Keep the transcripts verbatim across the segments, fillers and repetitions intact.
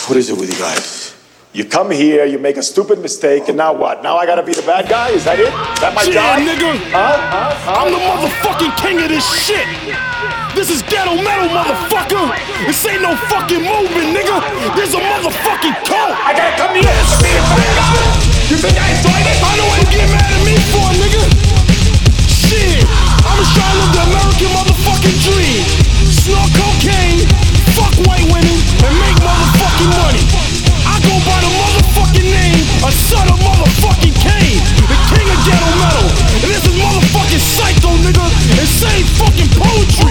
What is it with you guys? You come here, you make a stupid mistake, and now what? Now I gotta be the bad guy? Is that it? Is that my yeah, job? nigga. Huh? Huh? Huh? I'm the motherfucking king of this shit. This is ghetto metal, motherfucker. This ain't no fucking movement, nigga. This is a motherfucking cult. I gotta come here to be the bad guy? You think I enjoyed it? I know what you get mad at me for, nigga. Shit, I'ma try to live the American motherfucking dream. Snort cocaine, fuck white women, and make motherfucking money. I go by the motherfucking name of Son of Motherfucking Kane, the king of ghetto metal. And this is motherfucking Psycho, nigga. Insane fucking poetry.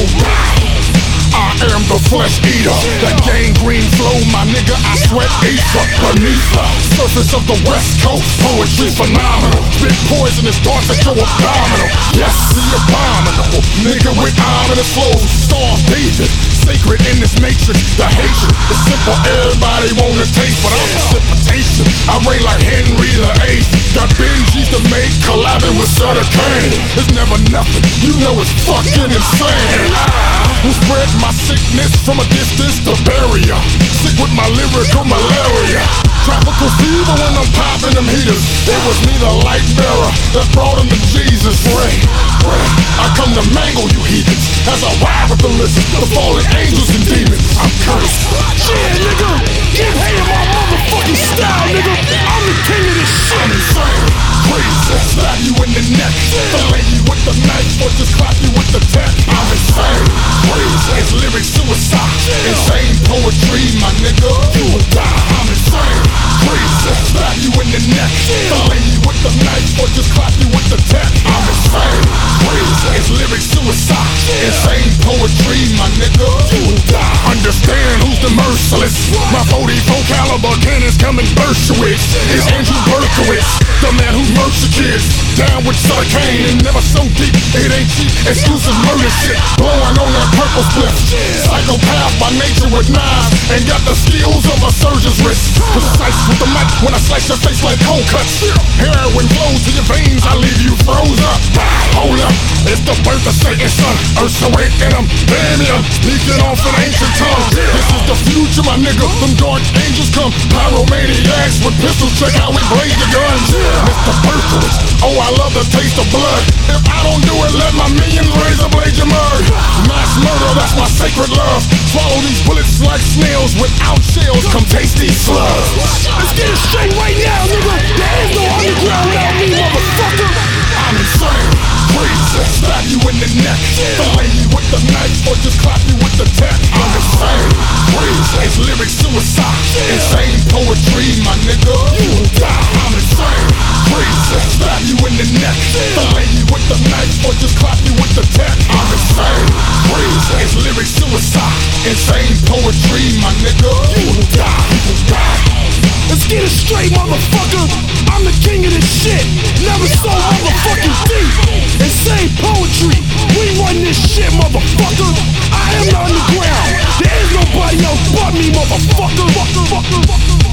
I am the flesh eater, that gangrene flow, my nigga, I sweat ether beneath the surface of the west coast. Poetry phenomenal, spit poisonous darts at your abdominal. Yes, the abominable, nigga with ominous flows. Star David, sacred in this matrix. The hatred is simple, everybody wanna taste, but I'm precipitation. I reign like Henry the Eighth. Got Benjis to make, collabing with Sutter Kane. It's never nothing, you know it's fucking insane. I will spread my sickness from a distance to barrier. Sick with my lyrical malaria. Tropical fever when I'm popping them heaters. It was me, the light bearer, that brought him to Jesus. Pray, pray. I come to mangle you heathens as I ride with the lizards, the fallen angels and demons. I'm cursed. Yeah, nigga, get hated my motherfucking style, nigga. I'm the king of this shit. I'm insane, crazy, slap you in the neck, fillet you with the knife, or just clap you with the tech. I'm insane, crazy, it's lyric suicide, insane poetry, my nigga. You will die. I'm insane, crazy, slap you in the neck, fillet you with the knife, or just clap you with the tech. I'm insane, crazy, it's lyric suicide, insane poetry, my nigga. You will die. Understand who's the merciless? My forty-four caliber cannons coming Bershowitz. It's Andrew Berkowitz, the man who murks the kids. Down with Sutter Kane and never so deep, it ain't cheap. Exclusive murder shit, blowing on that purple split. Psychopath by nature with knives, and got the skills of a surgeon's wrist. Precise with the mic when I slice your face like cold cuts. Heroin flows to your veins, I leave you froze up. Hold up, it's the birth of Satan's son. Earth's awakening him, damn ya, speaking off an ancient tongue. This is the future, my nigga. Them dark angels come, pyromaniacs with pistols. Check how we blaze the guns. Mister Berkowitz, oh I love the taste of blood. If I don't do it, let my minions razor blade your murder. Mass murder, that's my sacred love. Swallow these bullets like snails without shells. Come taste these slugs. Let's get it straight right now, nigga. There is no underground without me, motherfucker. I'm insane, crazy, stab you in the neck, fillet you with the knife, or just clap you with the tech. I'm insane, crazy, it's lyric suicide, insane poetry, my nigga. You will die. I'm insane, crazy, stab you in the neck, fillet you with the knife, or just clap you with the tech. I'm insane, crazy, it's lyric suicide, insane poetry, my nigga. You will die. You will die. Let's get it straight, motherfucker. I'm the king of this shit. Never so motherfucking deep. Insane poetry. We run this shit, motherfucker. I am the underground. There is nobody else but me, motherfucker.